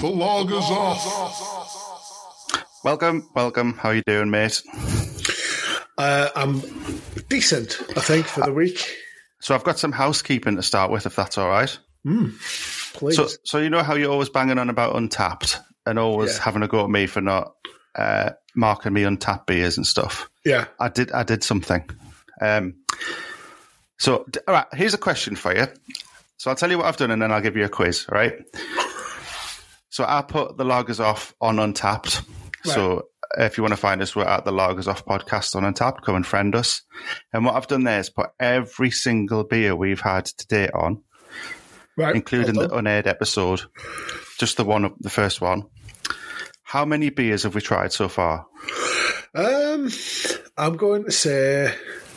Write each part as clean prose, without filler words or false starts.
The log is off. Welcome. How you doing, mate? I'm decent, I think, for the week. So I've got some housekeeping to start with, if that's all right. Please. So you know how you're always banging on about Untapped and always having a go at me for not marking me Untapped beers and stuff. Yeah. I did something. So, all right, here's a question for you. So I'll tell you what I've done and then I'll give you a quiz, all right? So I put the Lagers Off on Untapped. Right. So if you want to find us, we're at the Lagers Off podcast on Untapped. Come and friend us. And what I've done there is put every single beer we've had to date on, right, including the unaired episode, just the first one. How many beers have we tried so far? I'm going to say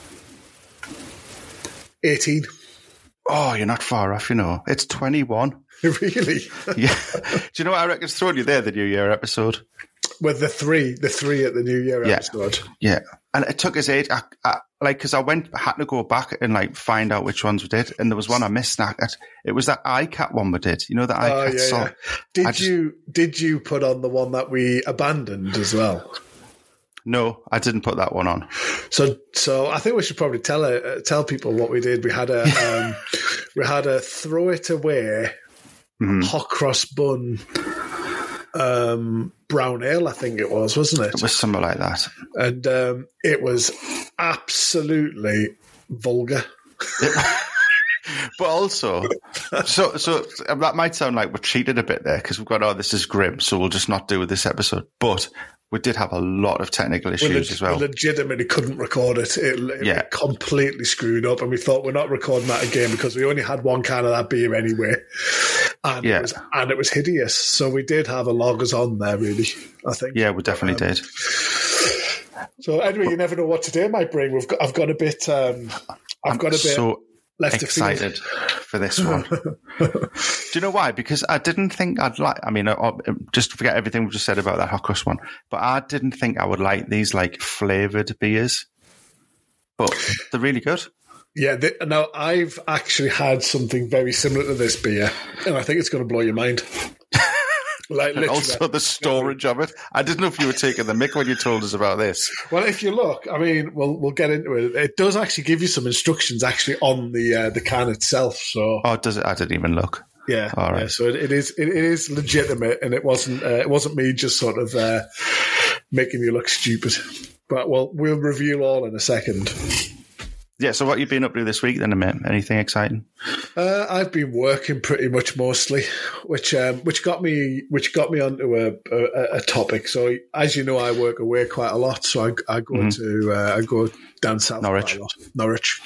18. Oh, you're not far off, you know. It's 21. Really? Yeah. Do you know what I reckon's thrown you there, the New Year episode? With the three at the New Year episode. Yeah. And it took us age, because I had to go back and find out which ones we did. And there was one I missed. It was that ICAT one we did. You know, the ICAT song. Yeah. Did you put on the one that we abandoned as well? No, I didn't put that one on. So I think we should probably tell people what we did. We had a throw it away hot cross bun brown ale, I think it was, wasn't it? It was something like that. And it was absolutely vulgar. But also, so that might sound like we're cheated a bit there because we've got, this is grim, so we'll just not do with this episode. But we did have a lot of technical issues as well. We legitimately couldn't record it. It completely screwed up, and we thought we're not recording that again because we only had one can of that beer anyway. And it was hideous. So we did have a lagers on there, really, I think. Yeah, we definitely did. So anyway, you never know what today might bring. I've got a bit so left excited for this one. Do you know why? Because I didn't think I'd like, just to forget everything we just said about that hot cross one, but I didn't think I would like these flavoured beers, but they're really good. Yeah, now I've actually had something very similar to this beer, and I think it's going to blow your mind. And also the storage of it. I didn't know if you were taking the mick when you told us about this. Well, if you look, we'll get into it. It does actually give you some instructions actually on the can itself. So, does it? I didn't even look. Yeah, all right. Yeah, so it is legitimate, and it wasn't me just sort of making you look stupid. But we'll reveal all in a second. Yeah, so what have you been up to this week then, mate? Anything exciting? I've been working pretty much mostly, which got me onto a topic. So as you know, I work away quite a lot. So I go I go down south Norwich. quite a lot. Norwich.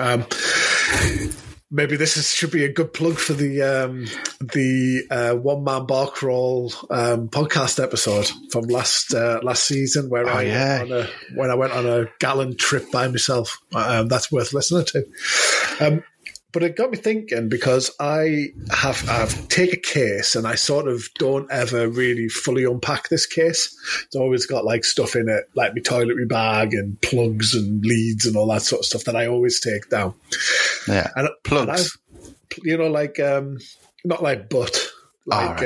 Maybe this should be a good plug for the One Man Bar Crawl podcast episode from last season, where I went on a gallant trip by myself. That's worth listening to. But it got me thinking because I've take a case and I sort of don't ever really fully unpack this case. It's always got stuff in it, like my toiletry bag and plugs and leads and all that sort of stuff that I always take down. Yeah, and plugs. And not like butt, like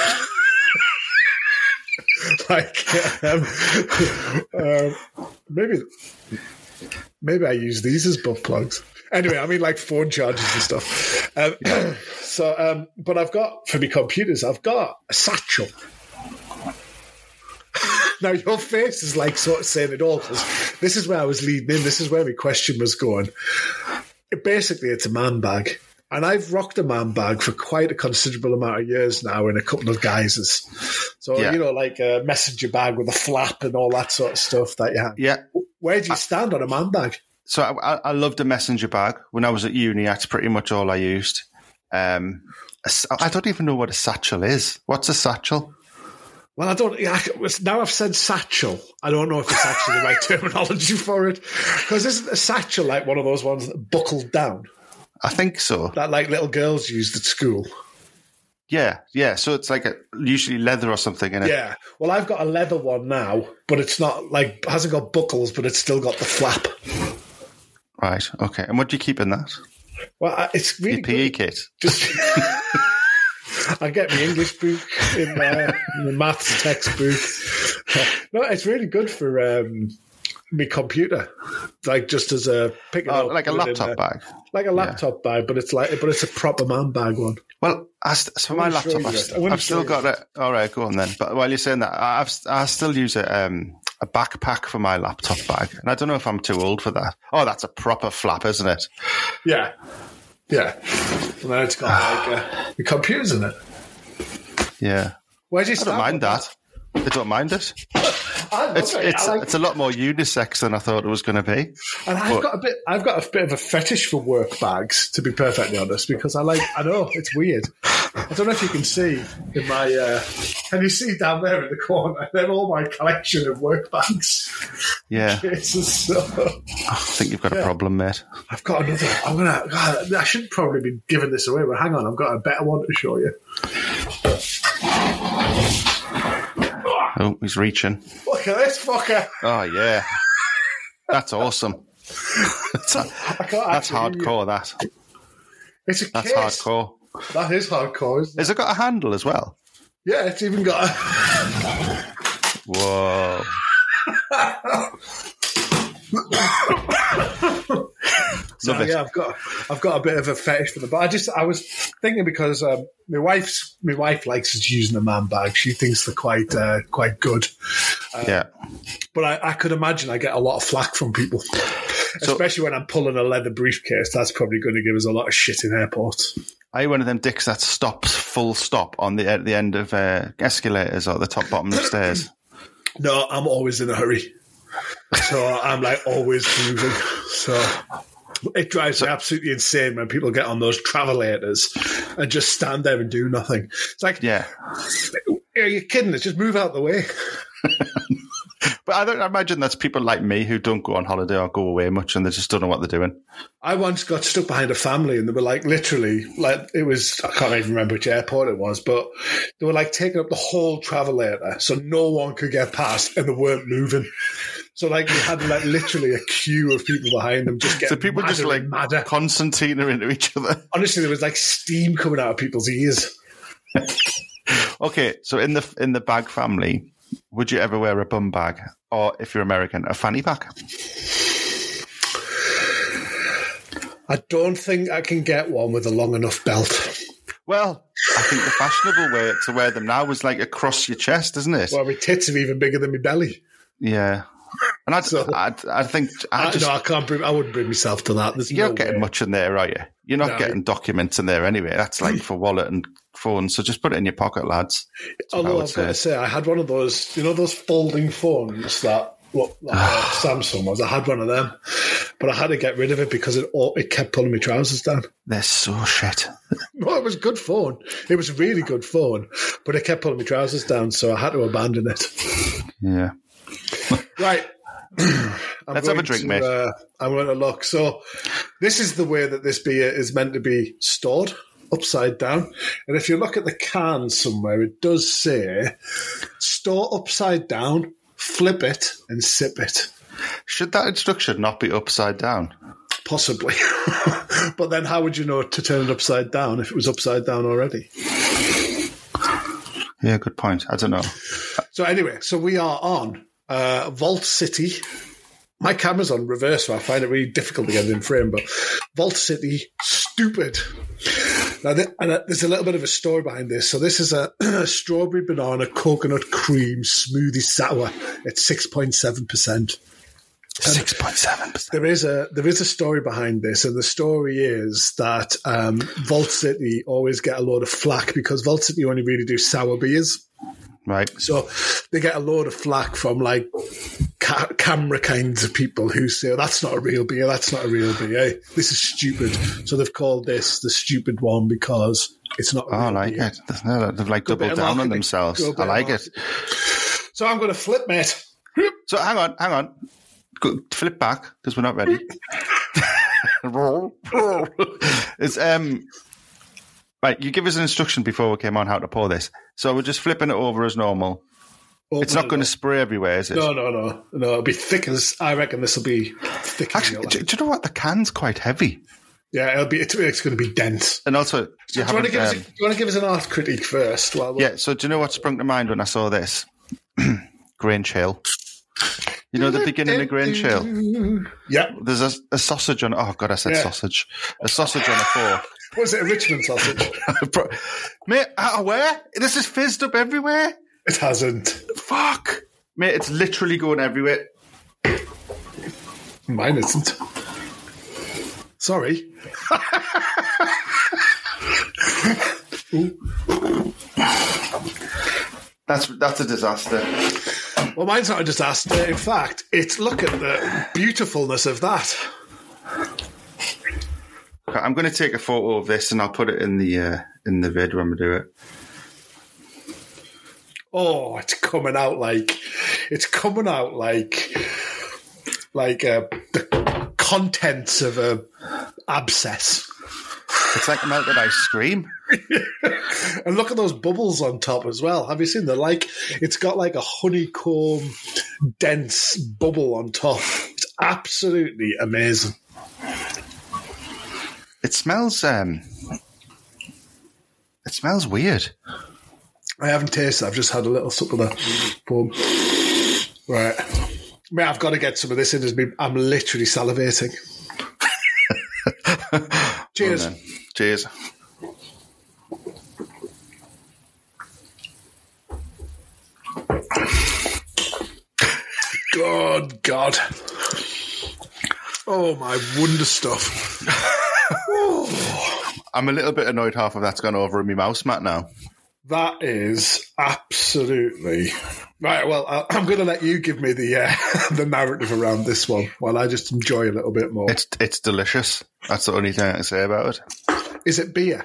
maybe I use these as butt plugs. Anyway, like phone chargers and stuff. But I've got, for my computers, I've got a satchel. Now, your face is sort of saying it all, because this is where I was leading in. This is where my question was going. Basically, it's a man bag. And I've rocked a man bag for quite a considerable amount of years now in a couple of guises. So, like a messenger bag with a flap and all that sort of stuff that you have. Yeah. Where do you stand on a man bag? So I loved a messenger bag. When I was at uni, that's pretty much all I used. I don't even know what a satchel is. What's a satchel? Well, now I've said satchel. I don't know if it's actually the right terminology for it. Because isn't a satchel like one of those ones that buckled down? I think so. That little girls used at school. Yeah. So it's usually leather or something in it. Yeah. Well, I've got a leather one now, but it's not hasn't got buckles, but it's still got the flap. Right. Okay. And what do you keep in that? Well, it's really your PE kit. Just I get my English book in there, the maths textbook. No, it's really good for my computer, like just as a pick it up, like a laptop bag, like a laptop bag, but it's a proper man bag one. Well, for my laptop, I've still got it. All right, go on then. But while you're saying that, I still use a backpack for my laptop bag, and I don't know if I'm too old for that. Oh, that's a proper flap, isn't it? Yeah. And then it's got like the computers in it. Yeah. Where do you I don't mind that. I don't mind it. It's a lot more unisex than I thought it was going to be. And I've got a bit of a fetish for work bags, to be perfectly honest, because I know it's weird. I don't know if you can see in my. Can you see down there in the corner? They're all my collection of work bags. Yeah. Jesus, I think you've got a problem, mate. I've got another. I should probably be giving this away, but hang on, I've got a better one to show you. Oh, he's reaching. Look at this fucker. Oh, yeah. That's awesome. That's hardcore, that. It's a That's case. hardcore. That is hardcore, isn't it? Has it got a handle as well? Yeah, it's even got a... Whoa. So, yeah, I've got a bit of a fetish for them. But I was thinking because my wife likes using a man bag. She thinks they're quite good. Yeah. But I could imagine I get a lot of flack from people. Especially when I'm pulling a leather briefcase. That's probably going to give us a lot of shit in airports. Are you one of them dicks that stops full stop at the end of escalators or the top bottom of stairs? No, I'm always in a hurry. So I'm like always moving. So it drives me absolutely insane when people get on those travelators and just stand there and do nothing. It's like, yeah, are you kidding us? Just move out the way. But I imagine that's people like me who don't go on holiday or go away much and they just don't know what they're doing. I once got stuck behind a family and they were like literally, like it was, I can't even remember which airport it was, but they were like taking up the whole travelator so no one could get past and they weren't moving. So like you had like literally a queue of people behind them just getting so people just like madder. concertina into each other. Honestly, there was like steam coming out of people's ears. Okay, so in the bag family, would you ever wear a bum bag or, if you're American, a fanny pack? I don't think I can get one with a long enough belt. Well, I think the fashionable way to wear them now is like across your chest, isn't it? Well, my tits are even bigger than my belly. Yeah. And I wouldn't bring myself to that. You're not getting much in there, are you? You're not getting documents in there anyway. That's like for wallet and phone. So just put it in your pocket, lads. Although I've got to say, I had one of those, those folding phones that Samsung was. I had one of them, but I had to get rid of it because it kept pulling my trousers down. They're so shit. Well, it was a good phone. It was a really good phone, but it kept pulling my trousers down, so I had to abandon it. Yeah. Right. Let's have a drink, mate. I'm going to look. So this is the way that this beer is meant to be stored, upside down. And if you look at the can somewhere, it does say, store upside down, flip it, and sip it. Should that instruction not be upside down? Possibly. But then how would you know to turn it upside down if it was upside down already? Yeah, good point. I don't know. So anyway, we are on Vault City. My camera's on reverse, so I find it really difficult to get it in frame, but Vault City, stupid. Now, there's a little bit of a story behind this. So this is a strawberry banana coconut cream smoothie sour at 6.7%. 6.7%. There is a story behind this, and the story is that Vault City always get a load of flack because Vault City only really do sour beers. Right. So they get a load of flack from like camera kinds of people who say, that's not a real beer, that's not a real beer. This is stupid. So they've called this the stupid one because it's not a real beer. I like it. They've like doubled down on themselves. I like it. So I'm going to flip, mate. So hang on. Go, flip back because we're not ready. It's right, you give us an instruction before we came on how to pour this. So we're just flipping it over as normal. It's not going to spray everywhere, is it? No. It'll be thick as, I reckon this will be thick. Actually, do you know what? The can's quite heavy. Yeah, it's going to be dense. And also, do you want to give us an art critique first? Yeah. So do you know what sprung to mind when I saw this? Grange Hill. You know the beginning of Grange Hill? Yeah. There's a sausage on... Oh, God, I said sausage. A sausage on a fork. Was it a Richmond sausage? Mate, where? This is fizzed up everywhere. It hasn't. Fuck. Mate, it's literally going everywhere. Mine isn't. Sorry. That's a disaster. Well, mine's not a disaster. In fact, look at the beautifulness of that. Okay, I'm going to take a photo of this and I'll put it in the vid when we do it. Oh, it's coming out like the contents of a abscess. It's like melted ice cream. And look at those bubbles on top as well. Have you seen them? It's got like a honeycomb dense bubble on top. It's absolutely amazing. It smells weird. I haven't tasted it. I've just had a little sup of that. Boom. Right. Mate, I've got to get some of this in. I'm literally salivating. Cheers. Oh, cheers. God. Oh, my wonder stuff. I'm a little bit annoyed half of that's gone over in my mouse mat now. That is absolutely... Right, well, I'm going to let you give me the narrative around this one while I just enjoy a little bit more. It's delicious. That's the only thing I can say about it. Is it beer?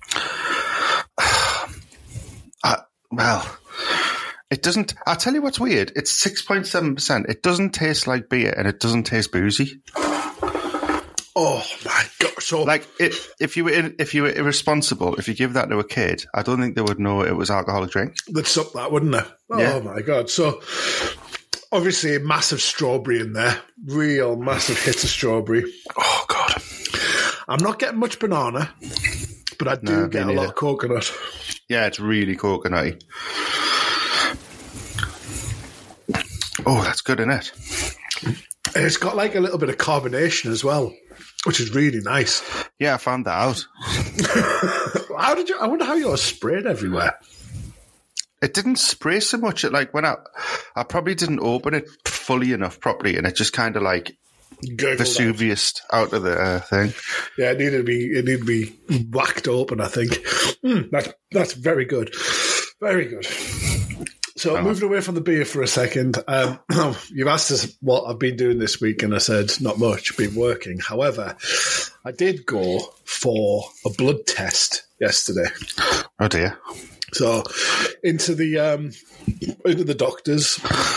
Well, it doesn't... I'll tell you what's weird. It's 6.7%. It doesn't taste like beer and it doesn't taste boozy. Oh my God! So, if you were irresponsible, if you give that to a kid, I don't think they would know it was alcoholic drink. They'd suck that, wouldn't they? Oh my God! So, obviously, a massive strawberry in there, real massive hit of strawberry. Oh God! I'm not getting much banana, but I do get a lot of coconut. Yeah, it's really coconutty. Oh, that's good, isn't it? And it's got like a little bit of carbonation as well, which is really nice. Yeah, I found that out. I wonder how yours sprayed everywhere. It didn't spray so much. When I probably didn't open it fully enough properly, and it just kind of like Vesuvius out of the thing. Yeah, it needed to be whacked open, I think. That's very good. Very good. So moving away from the beer for a second, you've asked us what I've been doing this week, and I said not much, been working. However, I did go for a blood test yesterday. Oh dear! So into the doctors.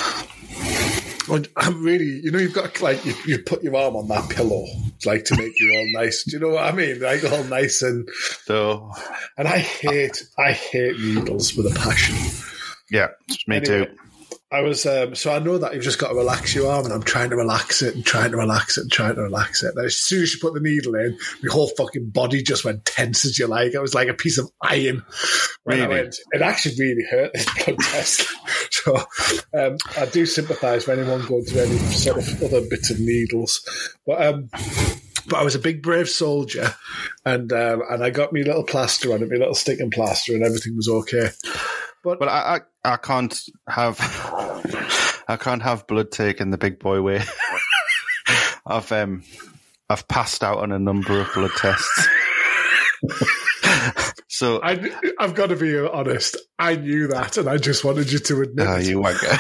I'm really, you've got you put your arm on that pillow, to make you all nice. Do you know what I mean? Like all nice and. So. And I hate needles with a passion. Yeah, me too. I was so I know that you've just got to relax your arm, and I'm trying to relax it and trying to relax it and trying to relax it. And as soon as you put the needle in, my whole fucking body just went tense as you like. It was like a piece of iron. Really? It actually really hurt this blood test. So I do sympathise with anyone going through any sort of other bits of needles, but I was a big brave soldier, and I got me little plaster on it, my little sticking plaster, and everything was okay. But I can't have blood taken the big boy way. I've passed out on a number of blood tests. So I've got to be honest. I knew that, and I just wanted you to admit it. You wanker.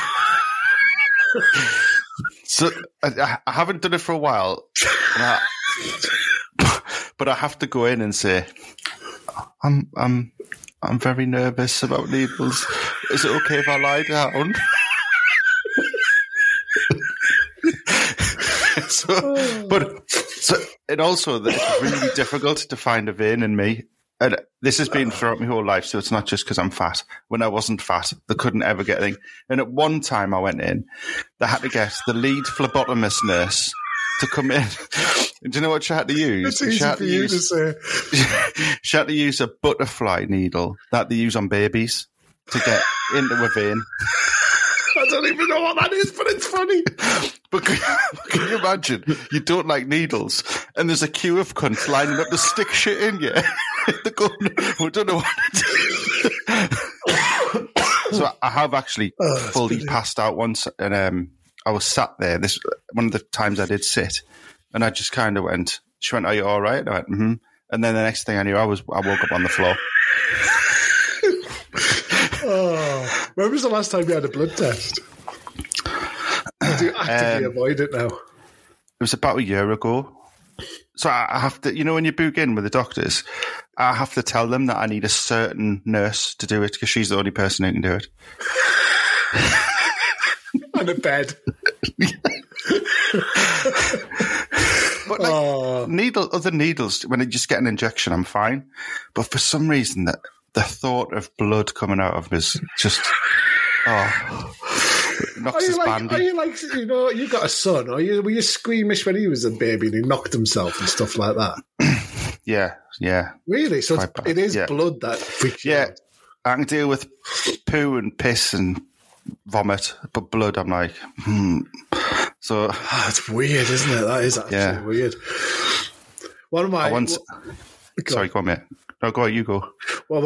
So I haven't done it for a while, but I have to go in and say I'm very nervous about needles. Is it okay if I lie down? It also it's really difficult to find a vein in me. And this has been throughout my whole life, so it's not just because I'm fat. When I wasn't fat, they couldn't ever get anything. And at one time I went in, they had to get the lead phlebotomist nurse to come in Do you know what she had to use? It's easy for you to say. She had to use a butterfly needle that they use on babies to get into a vein. I don't even know what that is, but it's funny. But can you imagine? You don't like needles, and there's a queue of cunts lining up to stick shit in you. They're going, we don't know what to do. So I have actually fully passed out once, and I was sat there. This one of the times I did sit, and I just kind of went. She went, "Are you all right?" And I went, "Mm-hmm." And then the next thing I knew, I woke up on the floor. When was the last time you had a blood test? I do actively avoid it now. It was about a year ago. So I have to, when you book in with the doctors, I have to tell them that I need a certain nurse to do it because she's the only person who can do it. On a bed. But other needles, when I just get an injection, I'm fine. But for some reason, the thought of blood coming out of me is just, knocks his bandy. Are you like, you got a son, were you squeamish when he was a baby and he knocked himself and stuff like that? Yeah. Really? So it is blood that freaks you out? I can deal with poo and piss and vomit, but blood, I'm like, So it's weird, isn't it? That is actually weird. One of my... Sorry, go on, mate. No, go on, you go. Well,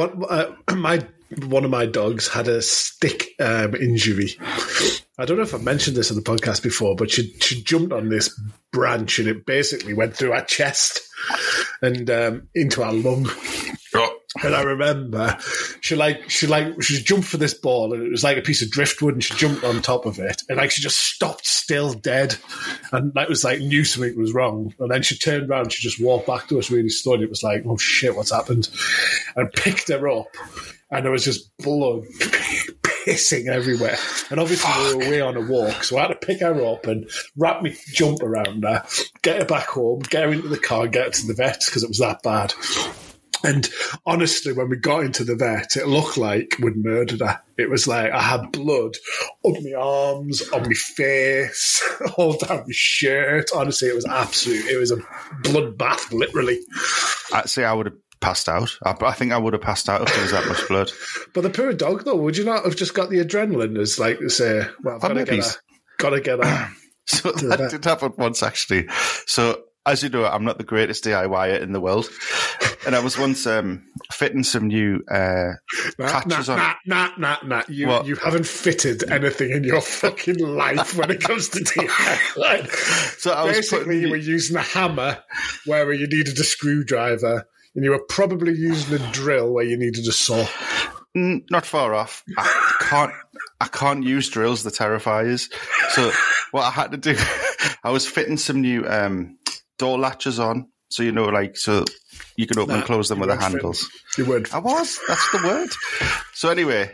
one of my dogs had a stick injury. I don't know if I've mentioned this on the podcast before, but she jumped on this branch and it basically went through her chest and into her lung. And I remember she jumped for this ball and it was like a piece of driftwood and she jumped on top of it and she just stopped still dead and that was knew something was wrong. And then she turned around, she just walked back to us really slowly. It was like, oh shit, what's happened? And I picked her up and there was just blood pissing everywhere. And obviously we were away on a walk, so I had to pick her up and wrap my jump around her, get her back home, get her into the car, get her to the vet because it was that bad. And honestly, when we got into the vet, it looked like we'd murdered her. It was like I had blood on my arms, on my face, all down my shirt. Honestly, it was a bloodbath, literally. I'd say I would have passed out. I think I would have passed out if there was that much blood. But the poor dog, though, would you not have just got the adrenaline as to say, well, I've got to get her. So that did happen once, actually. So, as you know, I'm not the greatest DIYer in the world. And I was once fitting some new patches on. You haven't fitted anything in your fucking life when it comes to DIY. So you were using a hammer where you needed a screwdriver, and you were probably using a drill where you needed a saw. Not far off. I can't use drills, the terrifiers. So what I had to do, I was fitting some new door latches on. So, so you can open and close them with the handles. You weren't. I was. That's the word. So anyway,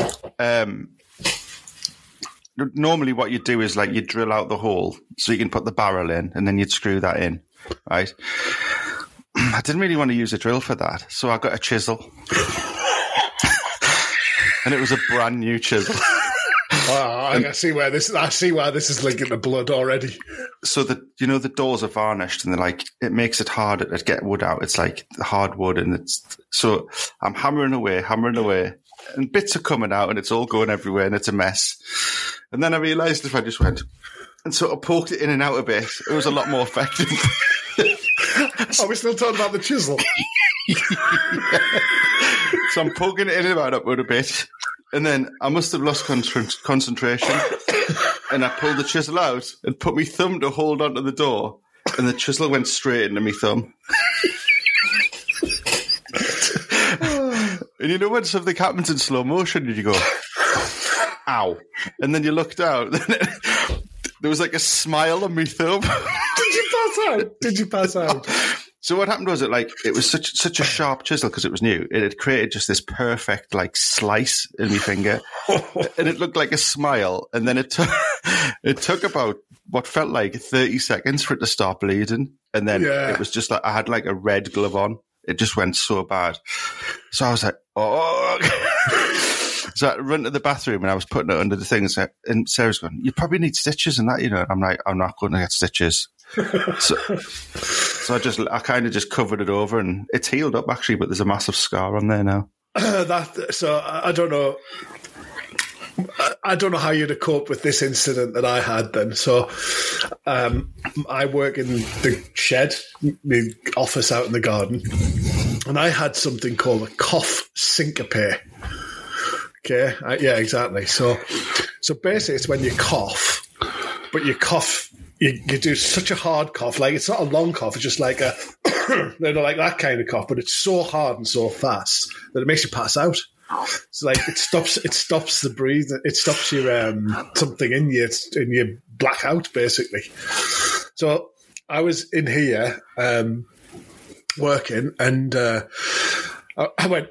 normally what you do is you drill out the hole so you can put the barrel in and then you'd screw that in, right? I didn't really want to use a drill for that. So I got a chisel. And it was a brand new chisel. I see why this is linking the blood already. So the doors are varnished and it makes it harder to get wood out. It's like hard wood so I'm hammering away and bits are coming out and it's all going everywhere and it's a mess. And then I realised if I just went and sort of poked it in and out a bit, it was a lot more effective. Are we still talking about the chisel? So I'm poking it in and out a bit. And then I must have lost concentration and I pulled the chisel out and put my thumb to hold onto the door and the chisel went straight into my thumb. And when something happens in slow motion, you go, ow. And then you look down, there was a smile on my thumb. Did you pass out? So what happened was it was such a sharp chisel because it was new. It had created just this perfect slice in my finger, and it looked like a smile. And then it took about what felt like 30 seconds for it to stop bleeding, and then it was just I had a red glove on. It just went so bad. So I was like, oh. So I ran to the bathroom and I was putting it under the things, and Sarah's going, "You probably need stitches and that, And I'm like, I'm not going to get stitches. So I kind of just covered it over, and it's healed up actually, but there's a massive scar on there now. So I don't know. I don't know how you'd have coped with this incident that I had then. So I work in the shed, the office out in the garden, and I had something called a cough syncope. Okay, yeah, exactly. So basically it's when you cough, but you cough, you do such a hard cough, like it's not a long cough, it's just like a, like that kind of cough, but it's so hard and so fast that it makes you pass out. So like it stops the breathing, it stops your something in you black out basically. So I was in here working, and I went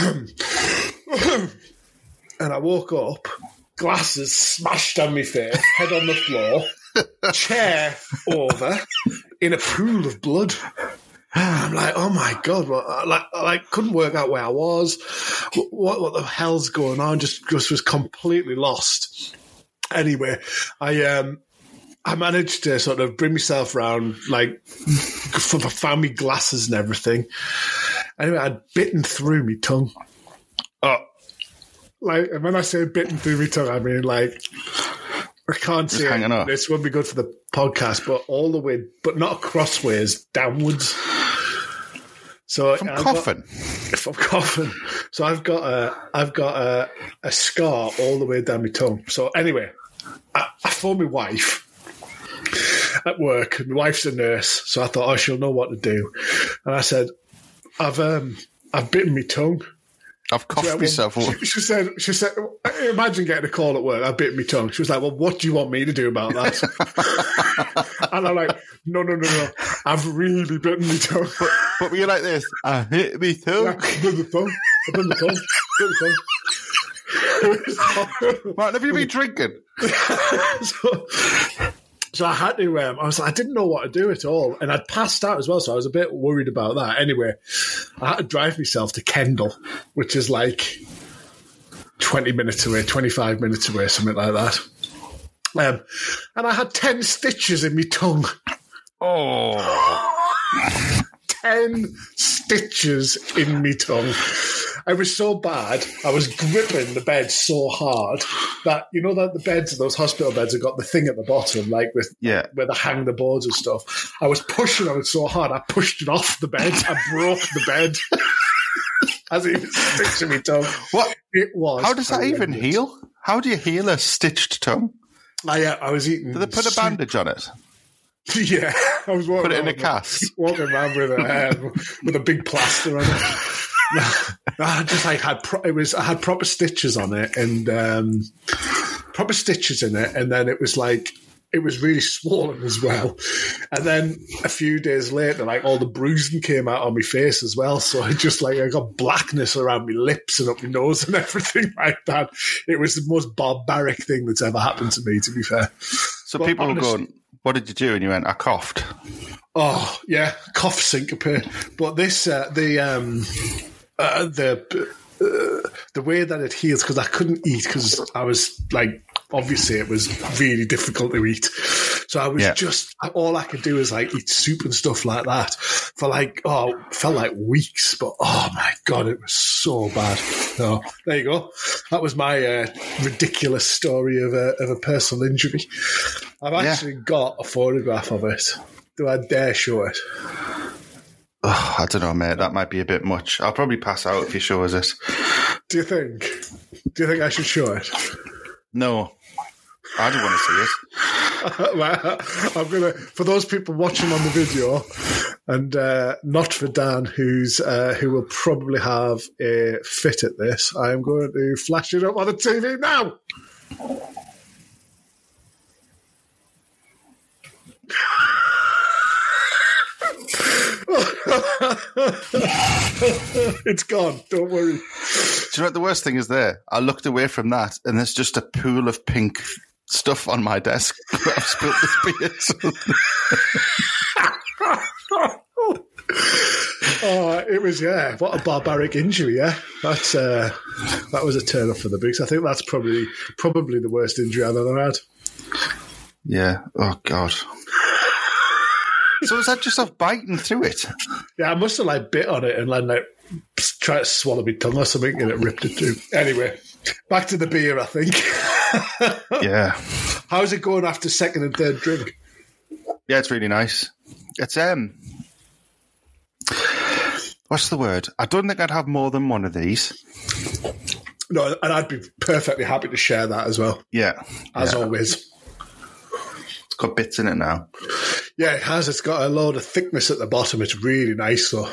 and I woke up, glasses smashed on my face, head on the floor, chair over, in a pool of blood. I'm like, oh my God, I couldn't work out where I was. What the hell's going on? Just was completely lost. Anyway, I managed to sort of bring myself around, like, found me glasses and everything. Anyway, I'd bitten through my tongue. Like, and when I say bitten through my tongue, I mean, like, I can't see it. This would be good for the podcast, but all the way, but not crossways, downwards. So if I'm coughing. So I've got a scar all the way down my tongue. So anyway, I phoned my wife at work. My wife's a nurse, so I thought, she'll know what to do. And I said, I've bitten my tongue. I've coughed myself. She said, imagine getting a call at work. I bit my tongue. She was like, well, what do you want me to do about that? And I'm like, no. I've really bitten my tongue. But were you like this? I hit my tongue. I bit the tongue. Martin, have you been drinking? So I had to, I was like, I didn't know what to do at all. And I'd passed out as well, so I was a bit worried about that. Anyway, I had to drive myself to Kendal, which is like 20 minutes away, 25 minutes away, something like that. And I had 10 stitches in my tongue. Oh. 10 stitches in my tongue. It was so bad, I was gripping the bed so hard that, you know, that the beds, those hospital beds have got the thing at the bottom, like where they hang the boards and stuff. I was pushing on it so hard, I pushed it off the bed. I broke the bed as it was stitching my tongue. What? It was. How does that even heal? How do you heal a stitched tongue? I was eating. Did they put a bandage on it? Yeah, I was walking. Put it in a cast. Walking around with a big plaster on it. I just like I had proper stitches on it and proper stitches in it, and then it was like it was really swollen as well. And then a few days later, like all the bruising came out on my face as well. So I got blackness around my lips and up my nose and everything like that. It was the most barbaric thing that's ever happened to me, to be fair. So but people were going, what did you do? And you went, I coughed. Oh yeah, cough syncope. But this the way that it heals, because I couldn't eat because I was like, obviously it was really difficult to eat. So I was just, all I could do is like eat soup and stuff like that for like, felt like weeks, but oh my God, it was so bad. So there you go. That was my ridiculous story of a personal injury. I've actually got a photograph of it. Do I dare show it? Oh, I don't know, mate. That might be a bit much. I'll probably pass out if you show us it. Do you think I should show it? No. I don't want to see it. I'm gonna, for those people watching on the video, and not for Dan, who will probably have a fit at this, I am going to flash it up on the TV now. It's gone. Don't worry. Do you know what the worst thing is there? I looked away from that, and there's just a pool of pink stuff on my desk. I've spilled this beer. It was, what a barbaric injury, yeah. That was a turn up for the books. I think that's probably the worst injury I've ever had. Yeah. Oh, God. So is that just off biting through it? Yeah, I must have like bit on it and then like try to swallow my tongue or something and it ripped it through. Anyway, back to the beer, I think. Yeah. How's it going after second and third drink? Yeah, it's really nice. It's what's the word? I don't think I'd have more than one of these. No, and I'd be perfectly happy to share that as well. Yeah. As always. It's got bits in it now. Yeah, it has. It's got a load of thickness at the bottom. It's really nice, though.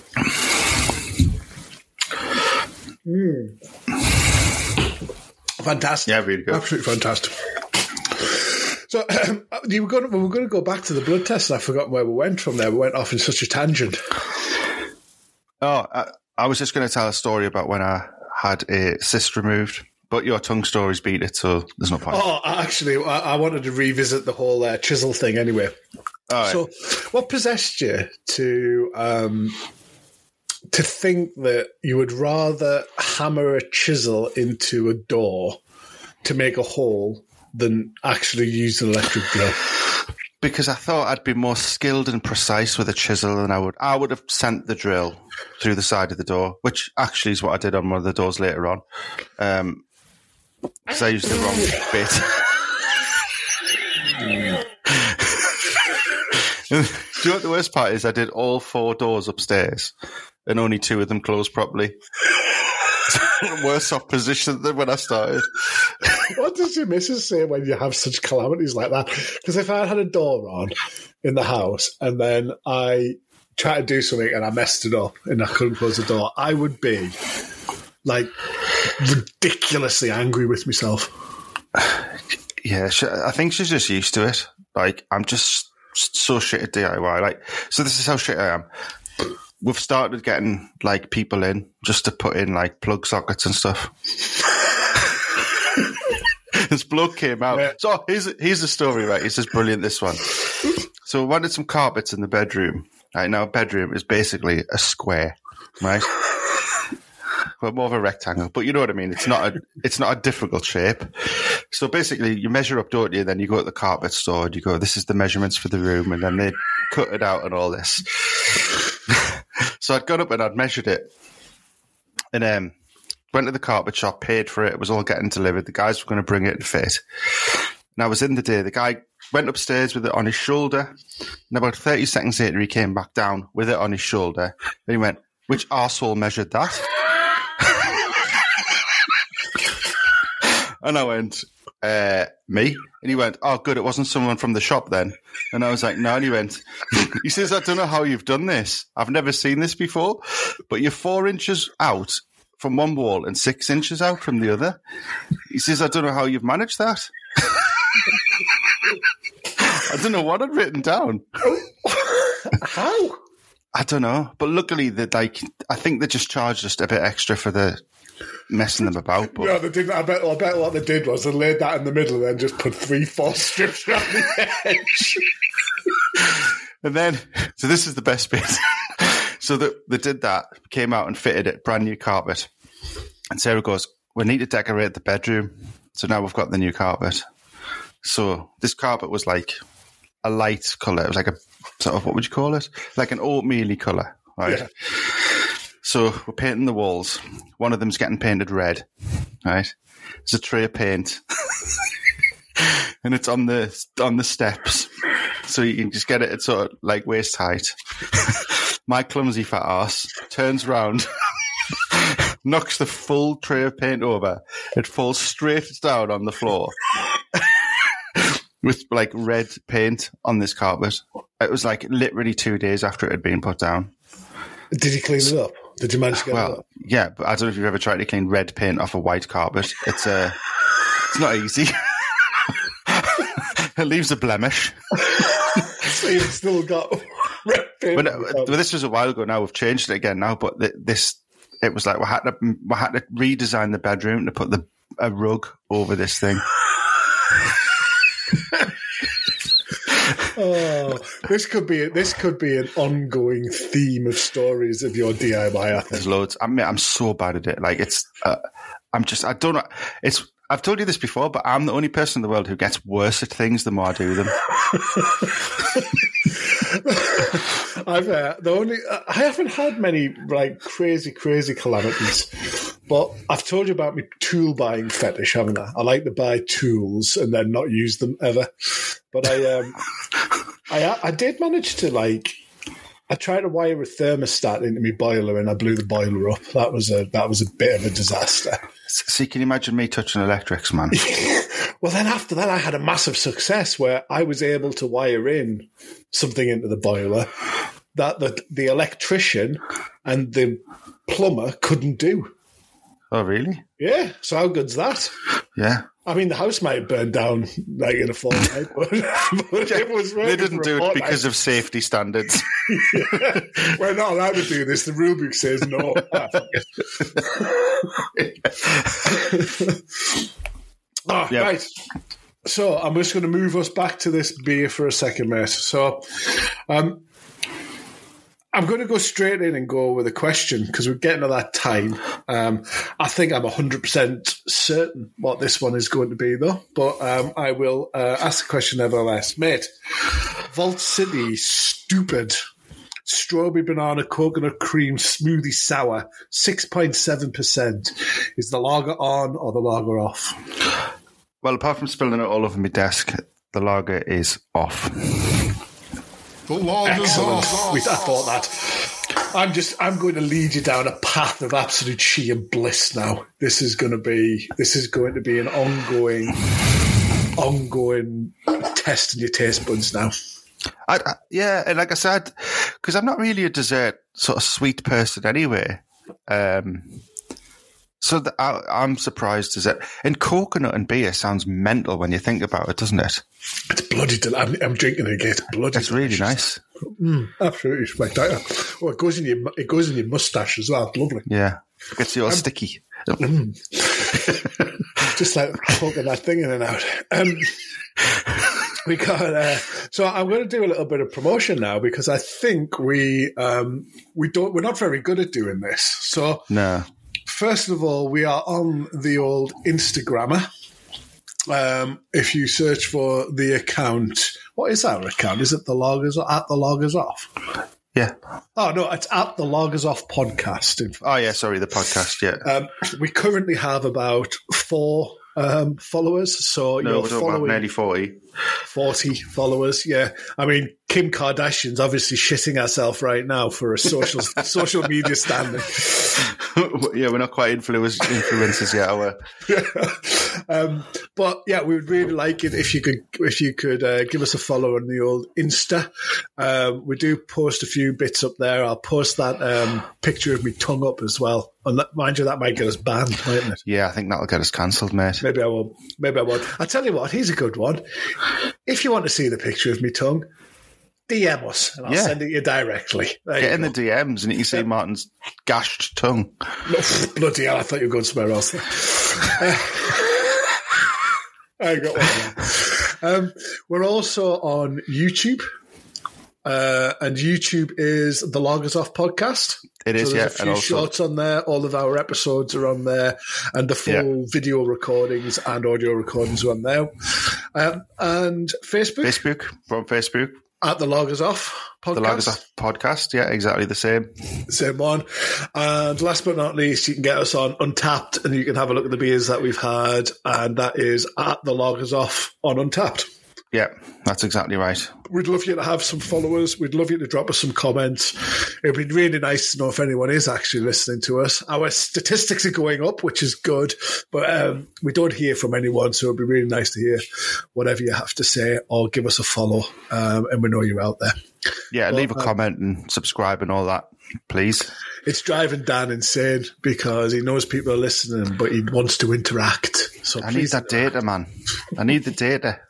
Fantastic. Yeah, really good. Absolutely fantastic. So we were going to go back to the blood test, and I forgot where we went from there. We went off in such a tangent. Oh, I was just going to tell a story about when I had a cyst removed, but your tongue stories beat it, so there's no point. Oh, actually, I wanted to revisit the whole chisel thing anyway. All right. So what possessed you to think that you would rather hammer a chisel into a door to make a hole than actually use an electric drill? Because I thought I'd be more skilled and precise with a chisel than I would. I would have sent the drill through the side of the door, which actually is what I did on one of the doors later on. Because I used the wrong bit. Do you know what the worst part is? I did all 4 doors upstairs and only 2 of them closed properly. Worse off position than when I started. What does your missus say when you have such calamities like that? Because if I had a door on in the house and then I tried to do something and I messed it up and I couldn't close the door, I would be like ridiculously angry with myself. Yeah, I think she's just used to it. Like, I'm just so shit at DIY. Like, so this is how shit I am. We've started getting like people in just to put in like plug sockets and stuff. This bloke came out. Yeah. So here's the story, right? This is brilliant, this one. So we wanted some carpets in the bedroom. Right now, a bedroom is basically a square, right? Well, more of a rectangle, but you know what I mean. It's not a difficult shape. So basically, you measure up, don't you? Then you go to the carpet store and you go, "This is the measurements for the room," and then they cut it out and all this. So I'd gone up and I'd measured it, and went to the carpet shop, paid for it. It was all getting delivered. The guys were going to bring it and fit. And I was in the day. The guy went upstairs with it on his shoulder, and about 30 seconds later, he came back down with it on his shoulder, and he went, "Which arsehole measured that?" And I went, "Me?" And he went, "Oh, good, it wasn't someone from the shop then." And I was like, "No." And he went, he says, "I don't know how you've done this. I've never seen this before, but you're 4 inches out from one wall and 6 inches out from the other." He says, "I don't know how you've managed that." I don't know what I'd written down. How? I don't know. But luckily, I think they just charged us a bit extra for the messing them about. But no, they didn't. I bet what they did was they laid that in the middle and then just put 3-4 strips around the edge. And then, so this is the best bit. So they did that, came out and fitted it, brand new carpet. And Sarah goes, "We need to decorate the bedroom." So now we've got the new carpet. So this carpet was like a light colour. It was like a sort of, what would you call it? Like an oatmeal-y colour, right? Yeah. So we're painting the walls. One of them's getting painted red, right? There's a tray of paint. And it's on the steps. So you can just get it at sort of like waist height. My clumsy fat ass turns round, knocks the full tray of paint over. It falls straight down on the floor with like red paint on this carpet. It was like literally 2 days after it had been put down. Did you clean it up? Did you manage to get it up? Yeah, but I don't know if you've ever tried to clean red paint off a white carpet. It's not easy. It leaves a blemish. So you've still got red paint. But this was a while ago now. We've changed it again now. But it was like we had to redesign the bedroom to put a rug over this thing. Oh, this could be an ongoing theme of stories of your DIY. I think there's loads. I'm so bad at it. Like it's, I don't know. I've told you this before, but I'm the only person in the world who gets worse at things the more I do them. I haven't had many like crazy calamities, but I've told you about my tool buying fetish, haven't I? I like to buy tools and then not use them ever. But I did manage to I tried to wire a thermostat into my boiler and I blew the boiler up. That was a bit of a disaster. See, can you imagine me touching electrics, man? Well, then after that, I had a massive success where I was able to wire in something into the boiler that the electrician and the plumber couldn't do. Oh, really? Yeah. So how good's that? Yeah. I mean, the house might have burned down in a fortnight, but it was they didn't do it because of safety standards. Yeah. We're not allowed to do this. The rule book says no. Yep. Right. So I'm just going to move us back to this beer for a second, mate. So I'm going to go straight in and go with a question because we're getting to that time. I think I'm 100% certain what this one is going to be, though. But I will ask the question nevertheless. Mate, Vault City Stupid Strawberry Banana Coconut Cream Smoothie Sour, 6.7%. Is the lager on or the lager off? Well, apart from spilling it all over my desk, the lager is off. The lager's off. I thought that. I'm going to lead you down a path of absolute sheer bliss now. This is going to be an ongoing test in your taste buds now. Yeah, and like I said, because I'm not really a dessert sort of sweet person anyway. So I'm surprised dessert. And coconut and beer sounds mental when you think about it, doesn't it? It's bloody delicious. I'm drinking it again. It's bloody It's really nice. Absolutely spectacular. Oh, it goes in your mustache as well. It's lovely. Yeah. It gets you all sticky. Just like poking that thing in and out. We got. So I'm going to do a little bit of promotion now because I think we're not very good at doing this. So no. First of all, we are on the old Instagrammer. If you search for the account, what is our account? Is it the Lagers at the Lagers Off? Yeah. Oh no, it's at the Lagers Off podcast. Oh yeah, sorry, the podcast. Yeah. We currently have about 4 followers. So no, we're talking about nearly 40. 40 followers. Yeah, I mean Kim Kardashian's obviously shitting herself right now for a social media standing. Yeah, we're not quite influencers yet, are we? But yeah, we would really like it if you could give us a follow on the old Insta. We do post a few bits up there. I'll post that picture of me tongue up as well. And mind you, that might get us banned, mightn't it? Yeah, I think that'll get us cancelled, mate. Maybe I won't. I'll tell you what, here's a good one. If you want to see the picture of me tongue, DM us and I'll send it you directly. Get in the DMs and you see Martin's gashed tongue. No, bloody hell, I thought you were going somewhere else. I got one. We're also on YouTube. And YouTube is the Lagers Off podcast. It is, There's a few shorts on there. All of our episodes are on there. And the full video recordings and audio recordings are on there. And Facebook. We're on Facebook. At the Lagers Off podcast. The Lagers Off podcast, yeah, exactly the same. Same one. And last but not least, you can get us on Untapped and you can have a look at the beers that we've had. And that is at the Lagers Off on Untapped. Yeah, that's exactly right. We'd love you to have some followers. We'd love you to drop us some comments. It'd be really nice to know if anyone is actually listening to us. Our statistics are going up, which is good, but we don't hear from anyone, so it'd be really nice to hear whatever you have to say or give us a follow, and we know you're out there. Yeah, leave a comment and subscribe and all that, please. It's driving Dan insane because he knows people are listening, but he wants to interact. So I need that data, man. I need the data.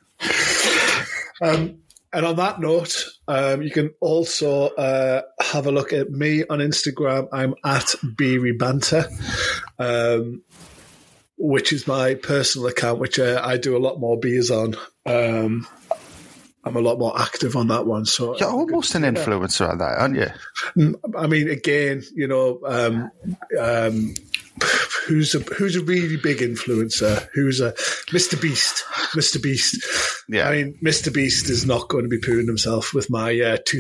And on that note, you can also have a look at me on Instagram. I'm at Beery Banter, which is my personal account, which I do a lot more beers on. I'm a lot more active on that one. So you're almost an influencer on that, aren't you? I mean, again, who's a really big influencer? Who's a Mr. Beast? Mr. Beast. Yeah. I mean, Mr. Beast is not going to be pooing himself with my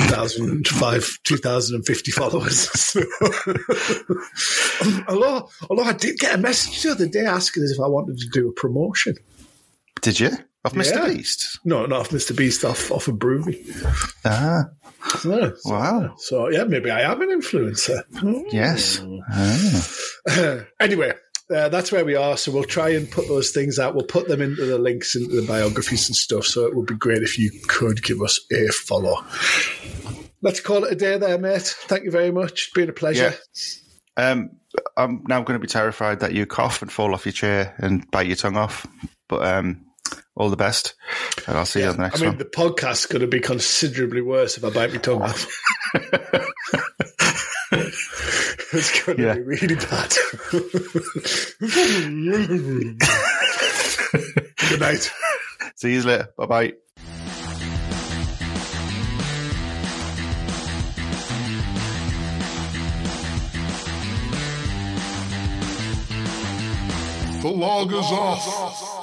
2,050 followers. although I did get a message the other day asking us if I wanted to do a promotion. Did you? Of Mr. Beast? No, not of Mr. Beast, off a brewery. Ah. Wow. So, yeah, maybe I am an influencer. Yes. Anyway, that's where we are. So we'll try and put those things out. We'll put them into the links, into the biographies and stuff. So it would be great if you could give us a follow. Let's call it a day there, mate. Thank you very much. It's been a pleasure. Yeah. I'm now going to be terrified that you cough and fall off your chair and bite your tongue off. But all the best. And I'll see you on the next one. The podcast's going to be considerably worse if I bite my tongue off. It's going to be really bad. Good night. See you later. Bye-bye. The log is off.